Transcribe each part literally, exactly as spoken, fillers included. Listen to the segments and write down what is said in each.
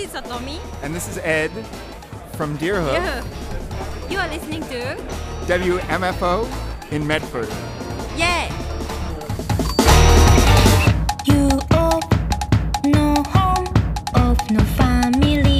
is Satomi. And this is Ed from Deerhook. Yeah. You are listening to W M F O in Medford. Yeah. You owe no home of no family.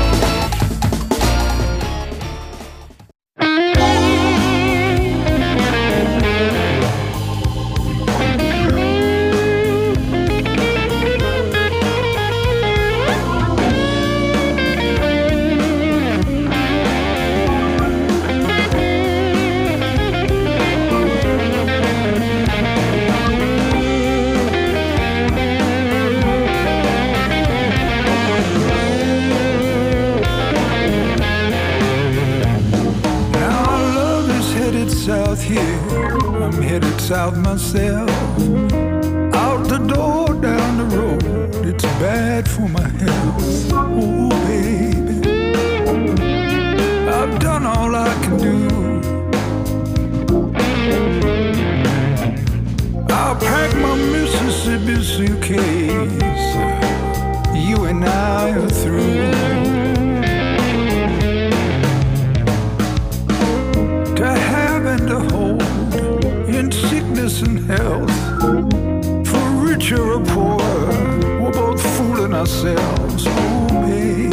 South here, I'm headed south myself. Out the door, down the road, it's bad for my health. Oh baby, I've done all I can do. I'll pack my Mississippi suitcase. You and I are through. To hold in sickness and health, for richer or poorer, we're both fooling ourselves. Oh baby,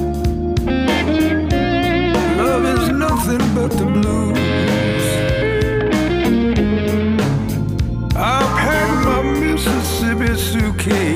love is nothing but the blues. I'll pack my Mississippi suitcase.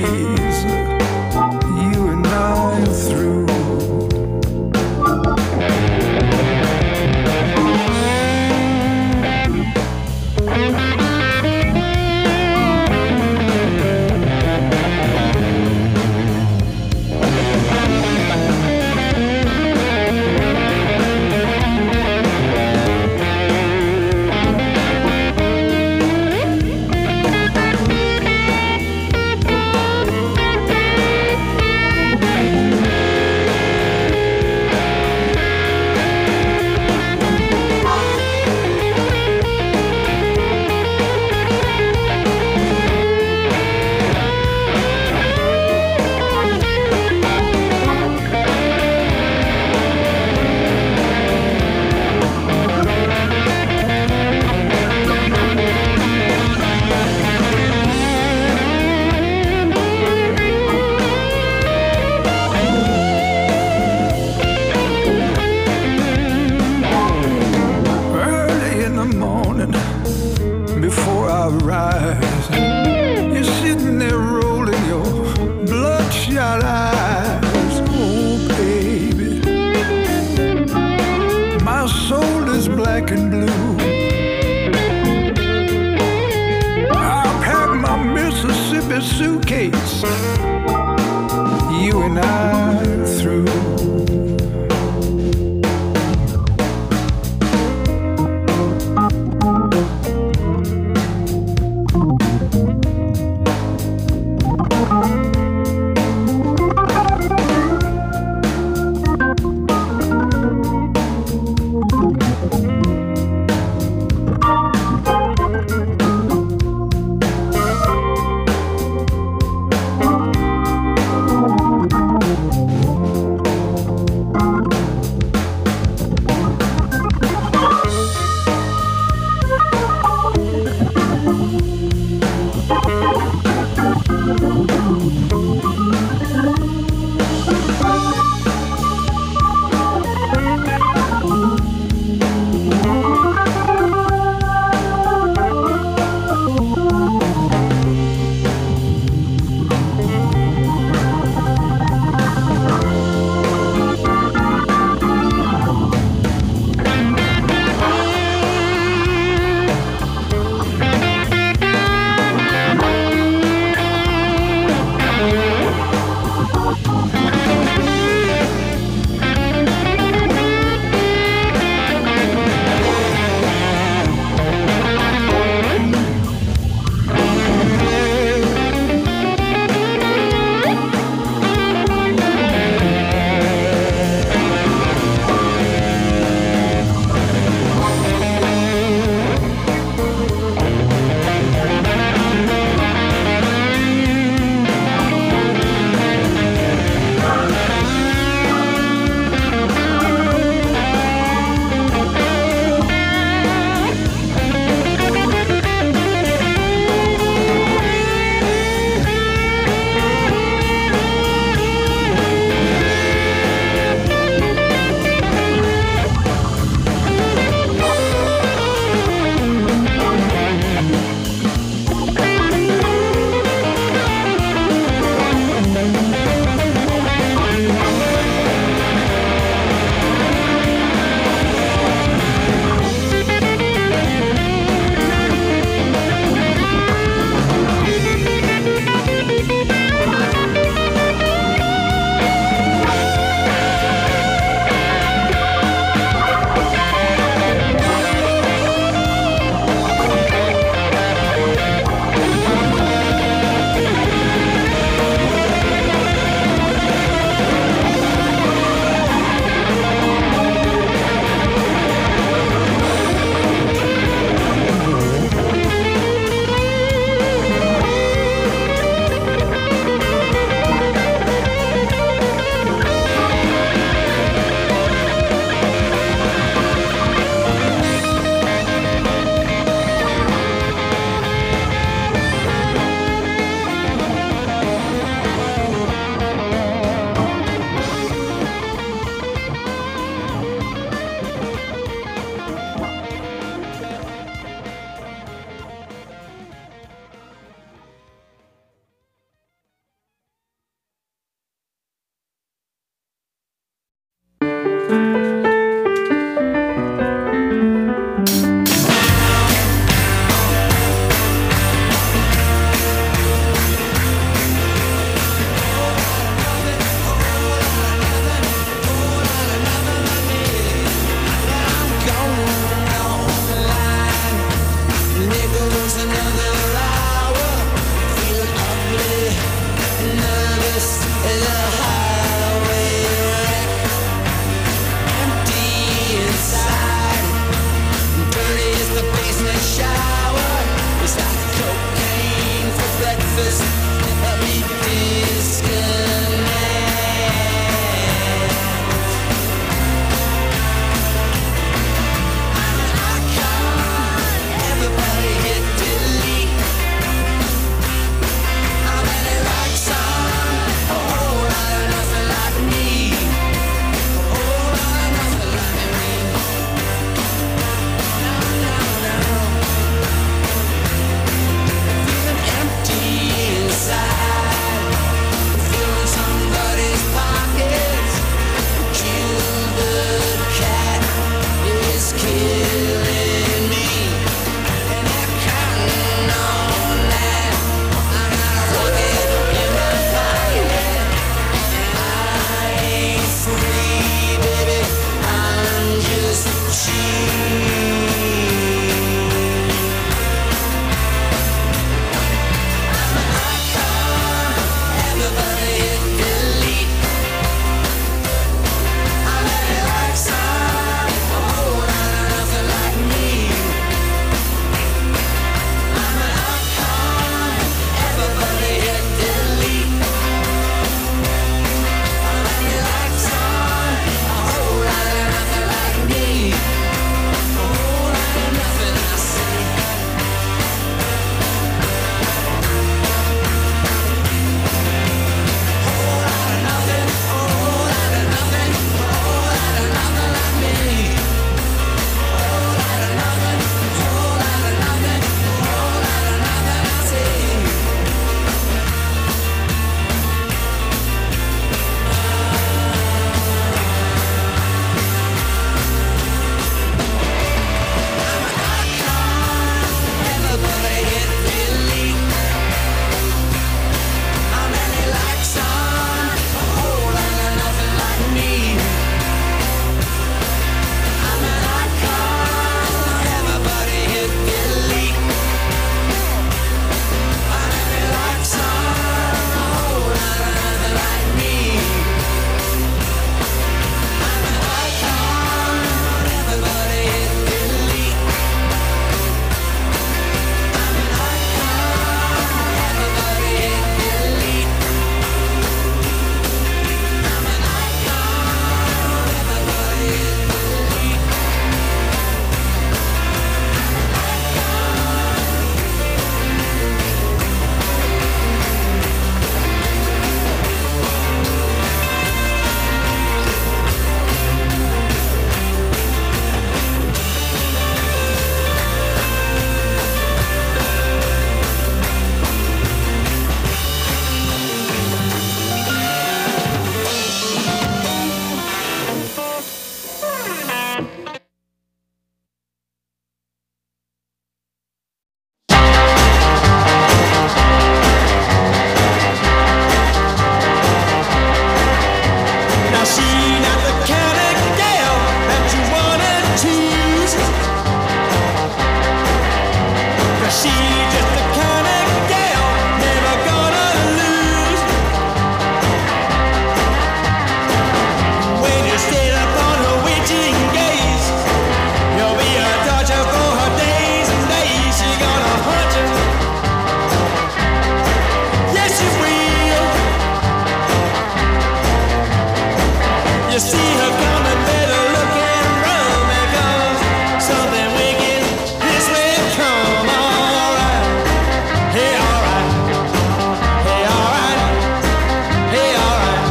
see her coming, better look and run, because something wicked this way come. Alright, hey, alright, hey, alright, hey, alright.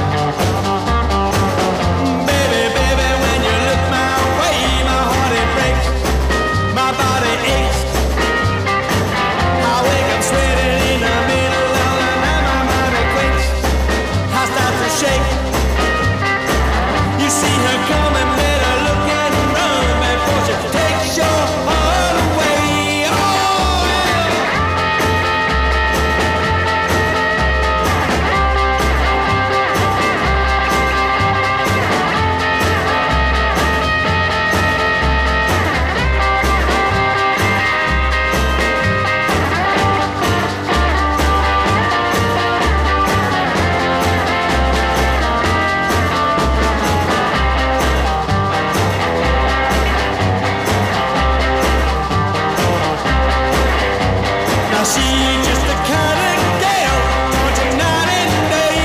Baby, baby, when you look my way, my heart it breaks, my body aches. I wake up sweating in the middle of the night, my mind it quakes. I start to shake. You see her coming, better look and run before she takes your heart away. Oh, yeah. Now she's just the kind of gal wanting night and day,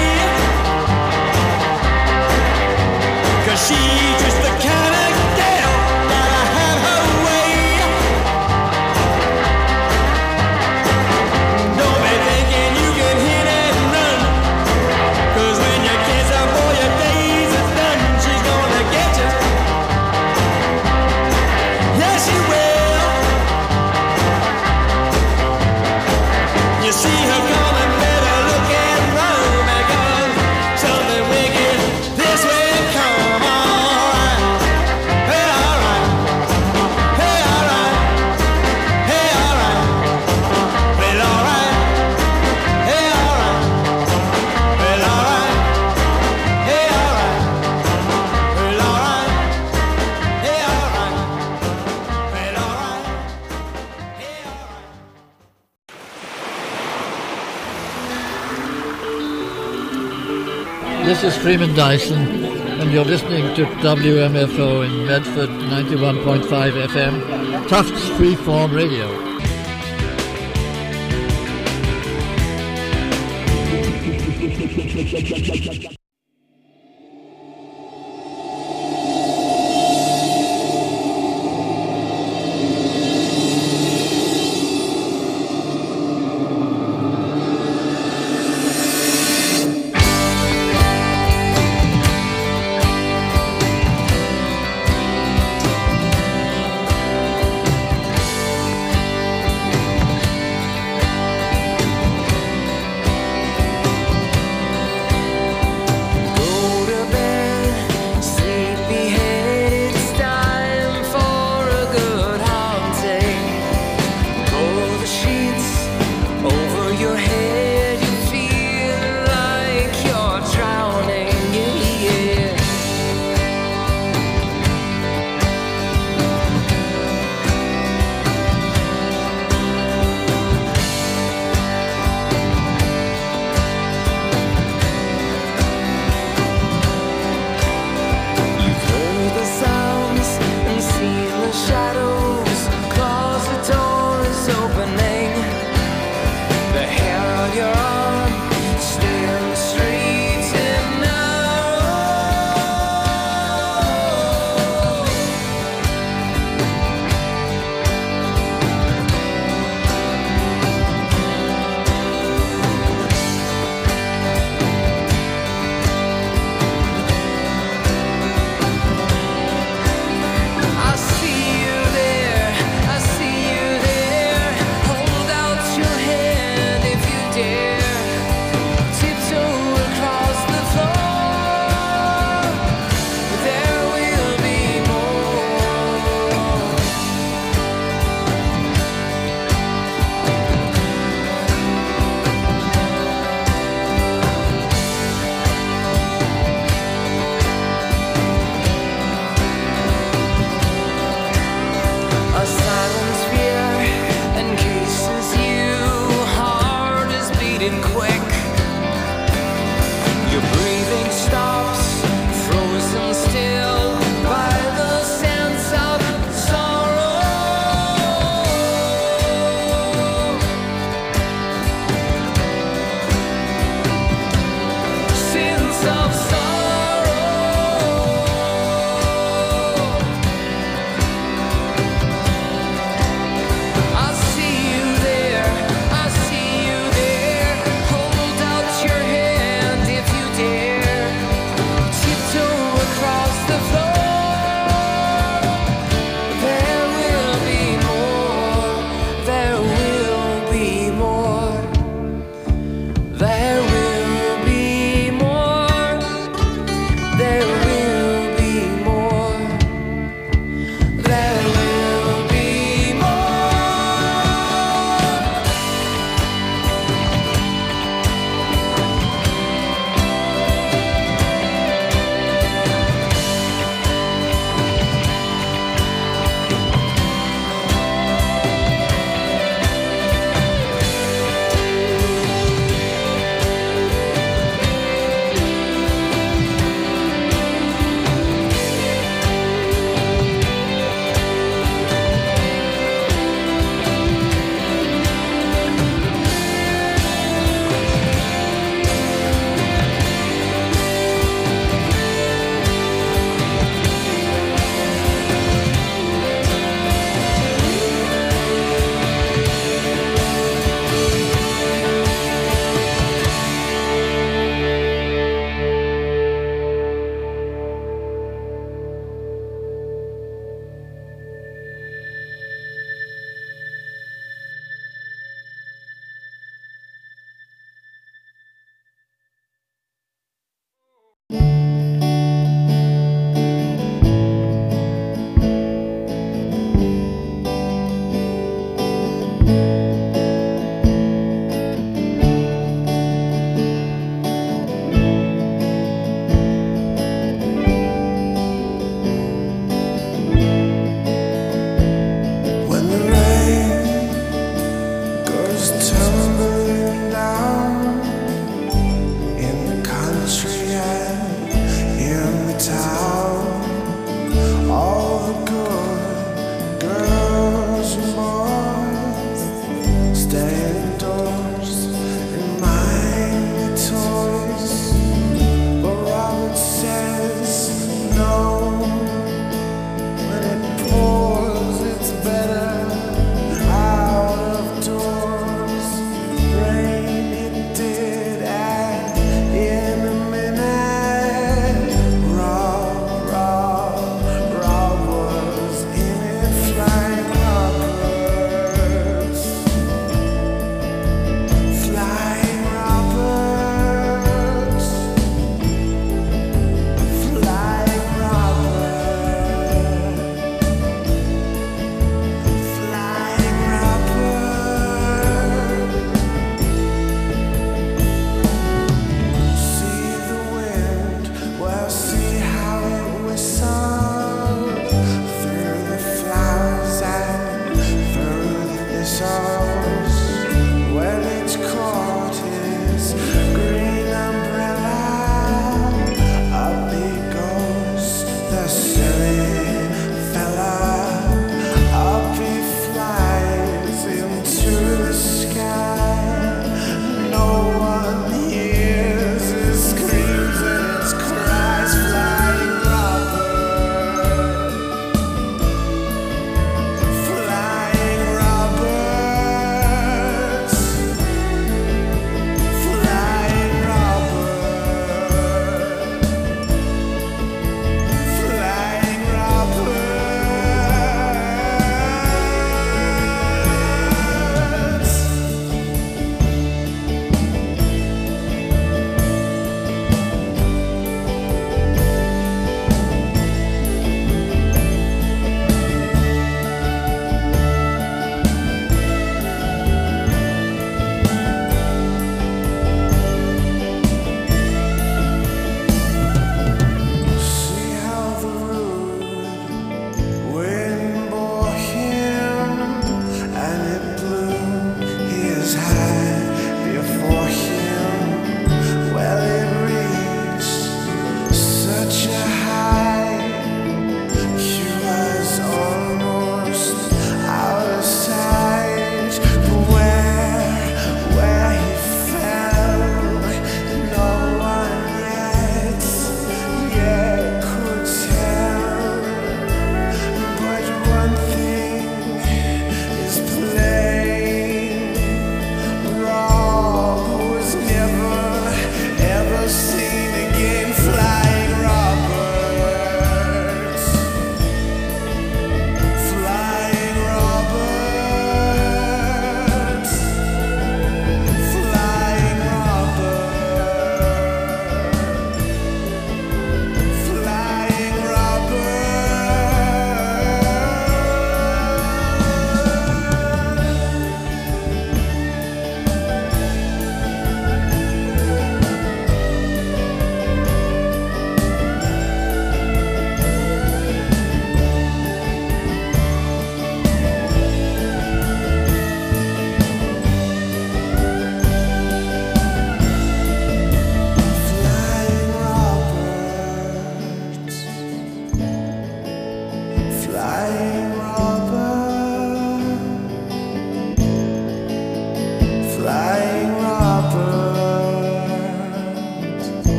'cause she's just the kind of gal gotta have her way. Don't be thinking you can hit and run, 'cause when you kiss her for your days is done, she's gonna get you. Yes, she will. You see her coming, better look and run, because something wicked this way come. Alright, hey, alright, hey, alright, hey, alright, well, alright, hey, alright, well, alright, hey, alright, well, alright, hey, alright, well, alright, hey, alright. This is Freeman Dyson, and you're listening to W M F O in Medford, ninety-one point five F M, Tufts Freeform Radio.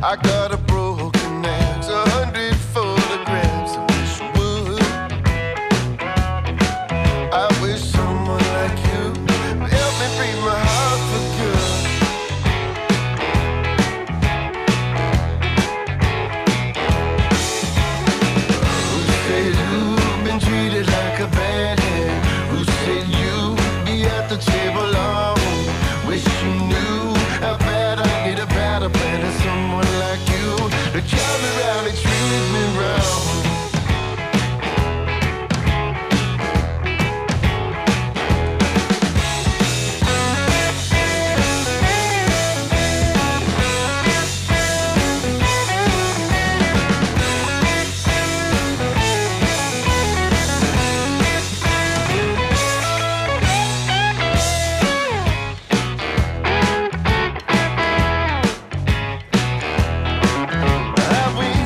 I got a broken axe, a hundred photographs of this wood. I wish someone like you would help me break my heart for good. Who said you've been treated like a bad hand? Who said you'd be at the table alone? Wish you knew how bad I need a better plan than someone like you to drive me round and treat me round. Have we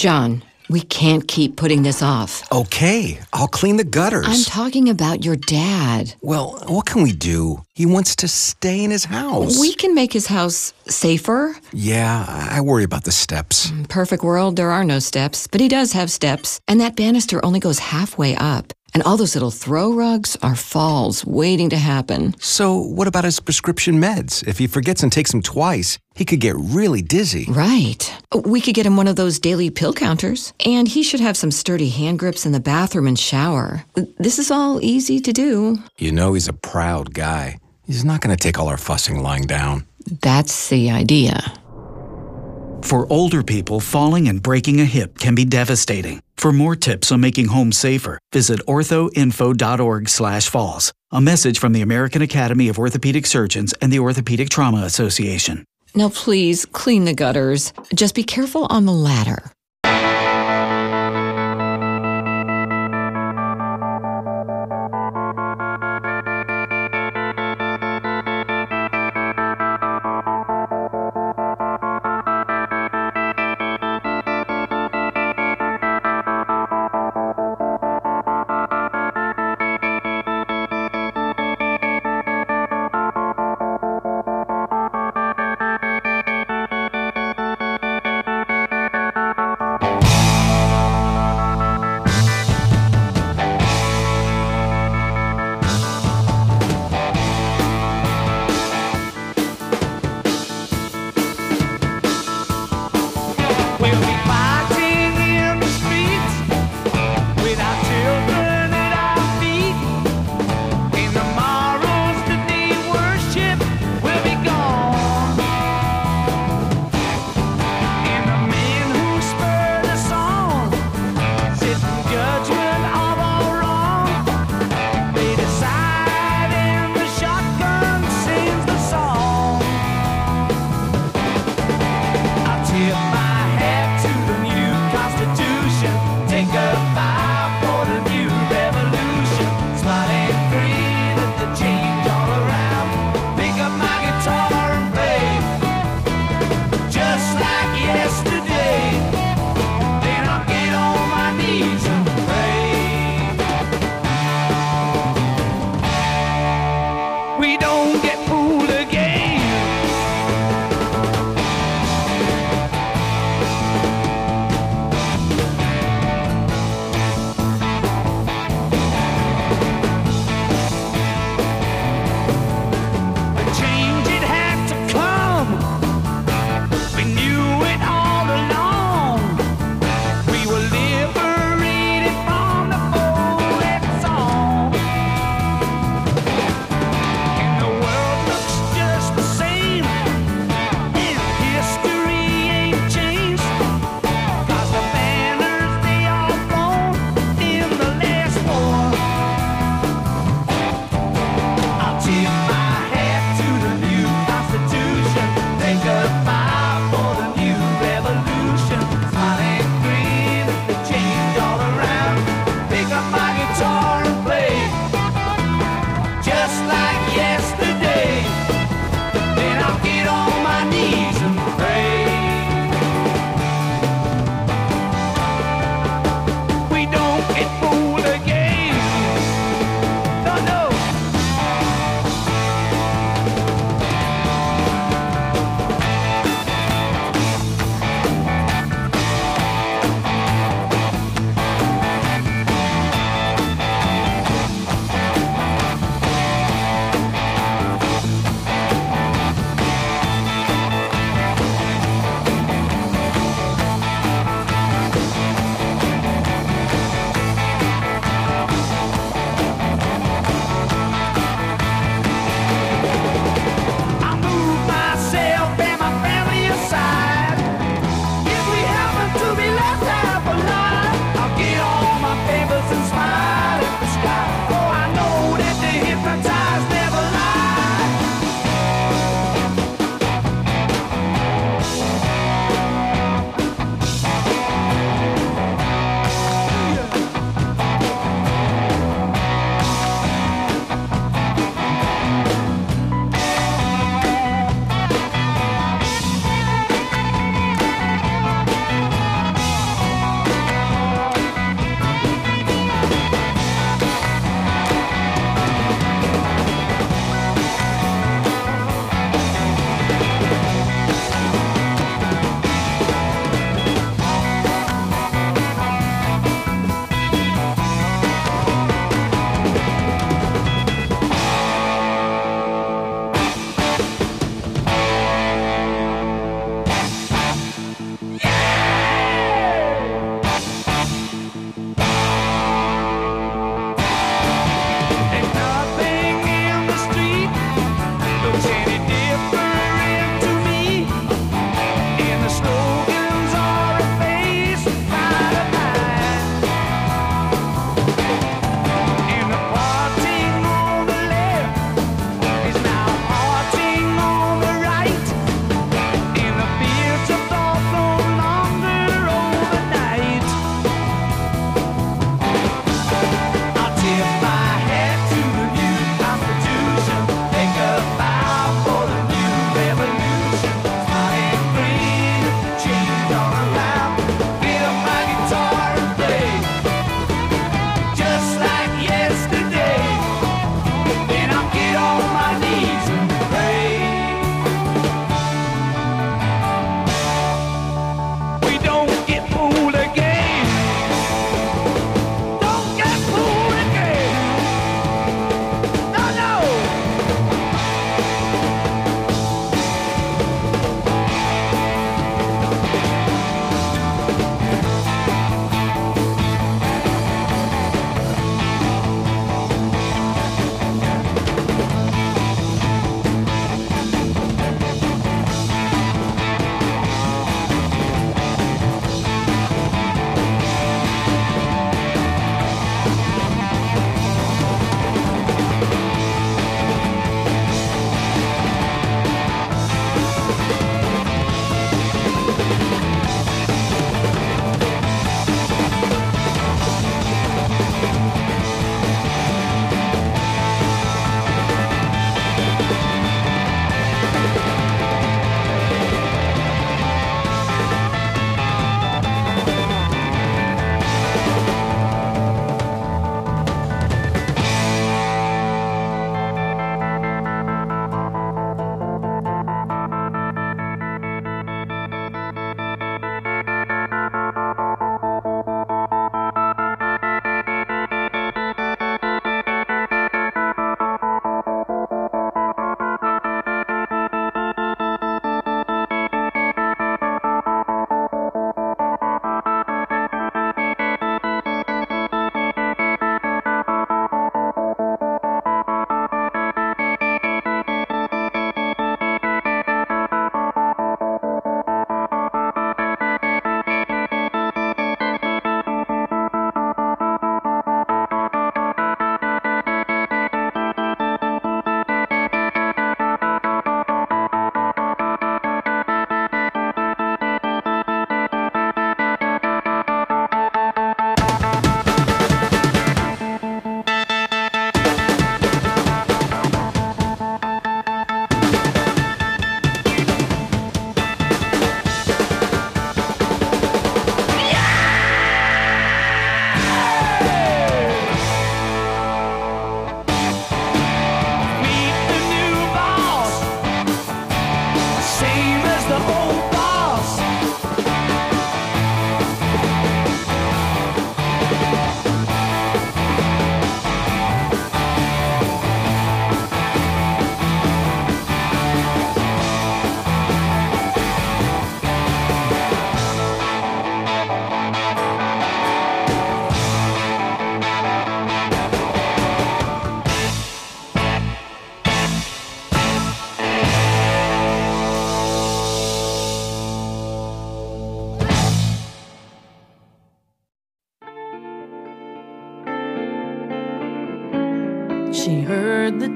John, we can't keep putting this off. Okay, I'll clean the gutters. I'm talking about your dad. Well, what can we do? He wants to stay in his house. We can make his house safer. Yeah, I worry about the steps. Perfect world, there are no steps, but he does have steps. And that banister only goes halfway up. And all those little throw rugs are falls waiting to happen. So what about his prescription meds? If he forgets and takes them twice, he could get really dizzy. Right. We could get him one of those daily pill counters. And he should have some sturdy hand grips in the bathroom and shower. This is all easy to do. You know he's a proud guy. He's not going to take all our fussing lying down. That's the idea. For older people, falling and breaking a hip can be devastating. For more tips on making home safer, visit orthoinfo.org slash falls. A message from the American Academy of Orthopedic Surgeons and the Orthopedic Trauma Association. Now please, clean the gutters. Just be careful on the ladder.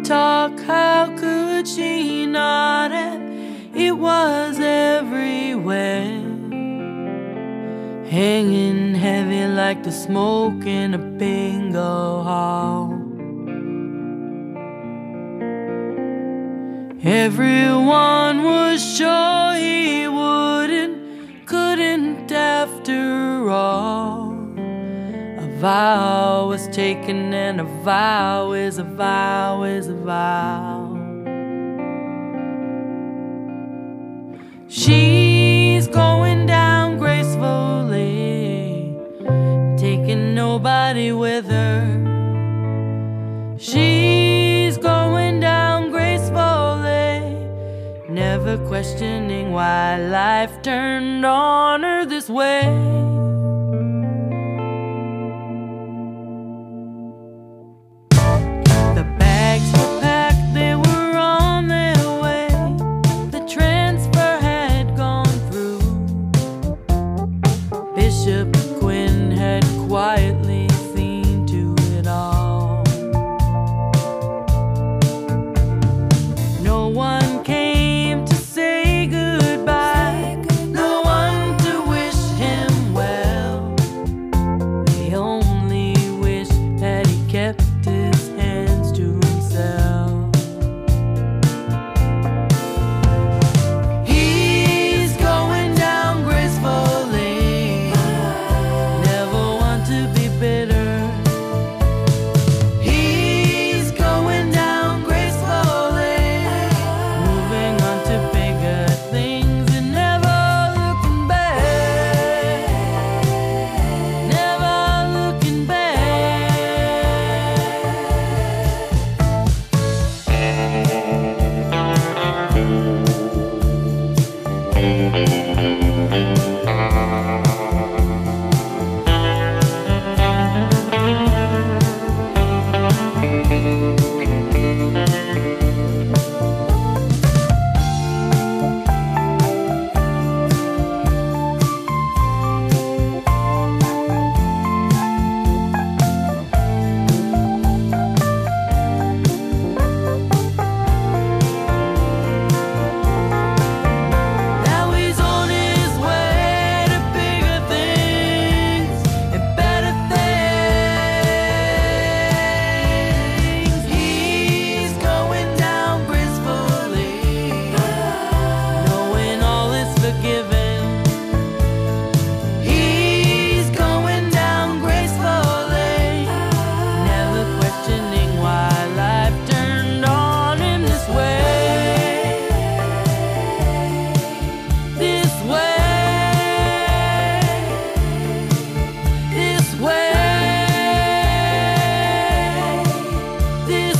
talk, how could she not have? It was everywhere, hanging heavy like the smoke in a bingo hall. Everyone was sure he wouldn't, couldn't after all. A vow was taken, and a vow is a vow is a vow. She's going down gracefully, taking nobody with her. She's going down gracefully, never questioning why life turned on her this way. The bags were packed, they were on their way. The transfer had gone through. Bishop Quinn had quietly seen to it all. No one came to say goodbye, no one to wish him well. They only wish that he kept his hands to himself. He's going down gracefully, never want to be bitter. He's going down gracefully, moving on to bigger things and never looking back, never looking back. Now he's on his way to bigger things and better things. He's going down gracefully, knowing all is forgiven. He's going down gracefully, never questioning why life turned on him this way. This way, this way, this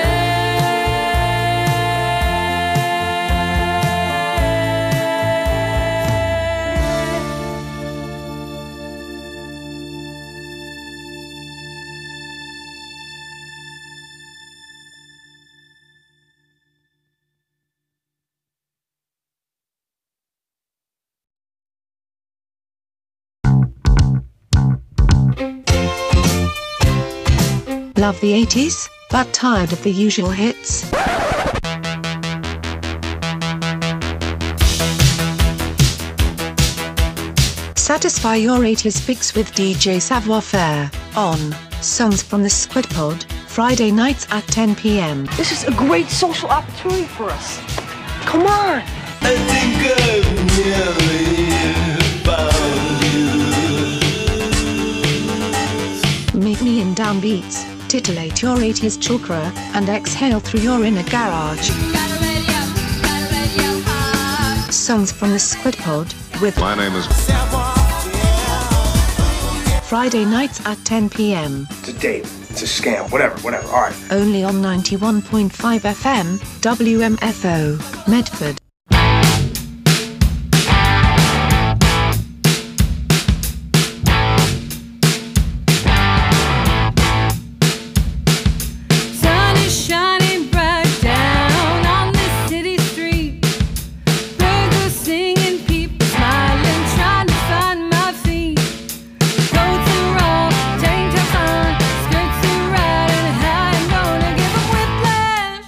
Love the eighties, but tired of the usual hits? Satisfy your eighties fix with D J Savoir Faire on Songs from the Squid Pod, Friday nights at ten p m This is a great social opportunity for us. Come on. I think I've nearly found you. Meet me in downbeats, titillate your eighties chakra, and exhale through your inner garage. Songs from the Squid Pod with My name is Friday nights at ten p m It's a date. It's a scam. Whatever, whatever. All right. Only on ninety-one point five F M, W M F O, Medford. Sun is shining bright down on this city street. Birds are singing, people smiling, trying to find my feet. Coats are off, tank tops on, skirts are right, and I'm gonna give 'em whiplash.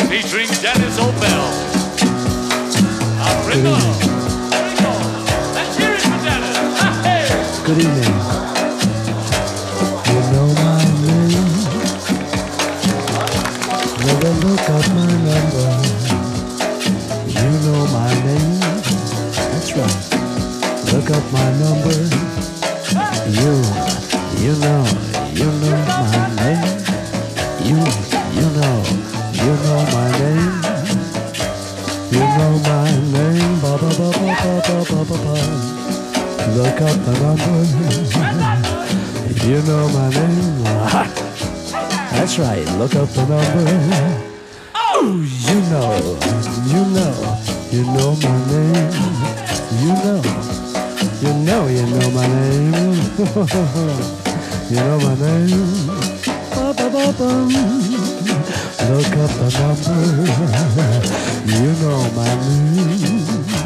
featuring Dennis O'Bell. A Ringo. Ringo. Let's hear it for Dennis. Hey. Good evening. You know my name. Never look up my number. You know my name. That's right. Look up my number. You, you know, you know my name. You, you know, you know my name. You know my name. Ba ba ba ba ba ba ba ba ba. Look up the number. You know my name. That's right. Look up the number. Oh, you know, you know, you know my name. You know, you know, you know my name. You know my name. Ba ba ba ba. Look up the number. You know my name.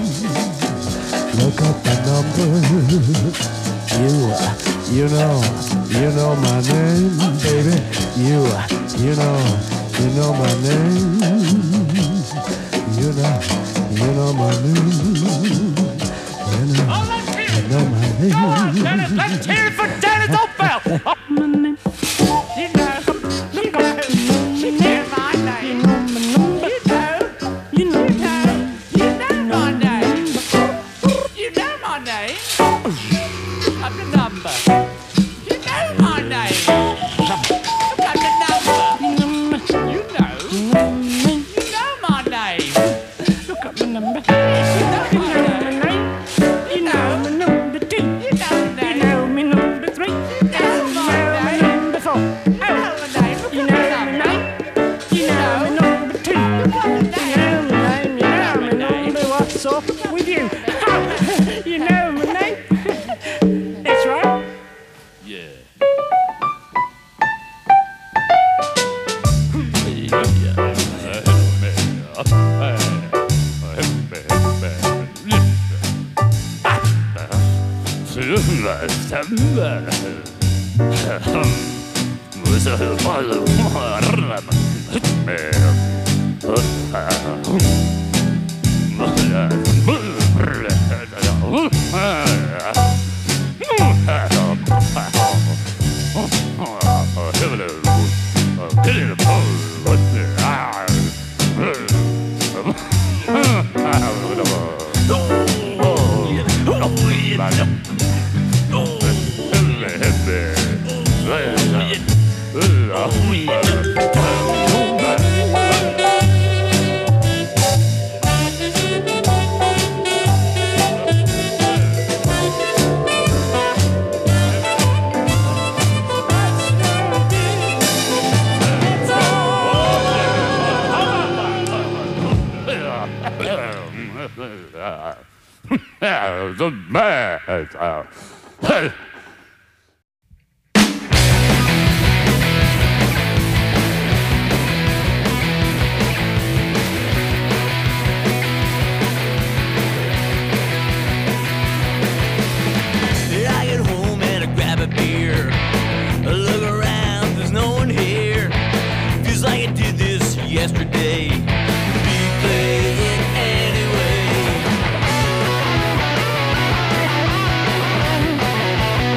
Look up the number. You, you know, you know my name, baby. You, you know, you know my name. You know, you know my name. You know, you know my name. Come on, Dennis, let's hear it for Dennis O'Bell. Oh, my name. You know, look up. You know my name. You know, you know, you know my name. You know my name. Up the number. You know my name. Look up the number. You know. You know my name. Look up the number. You know my name. You know my number two. You know my name. You know my number three. You know my number four. You know my name. You know my name. You know my number two. You know my name. You know my number. What's up with you? You know my name. That's right. Yeah. The man. I get home and I grab a beer. I look around, there's no one here. Feels like I did this yesterday. Be playing anyway.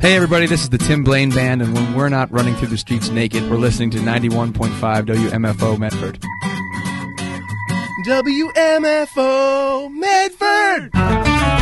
Hey everybody, this is the Tim Blaine Band, and when we're not running through the streets naked, we're listening to ninety-one point five W M F O Medford. W M F O Medford!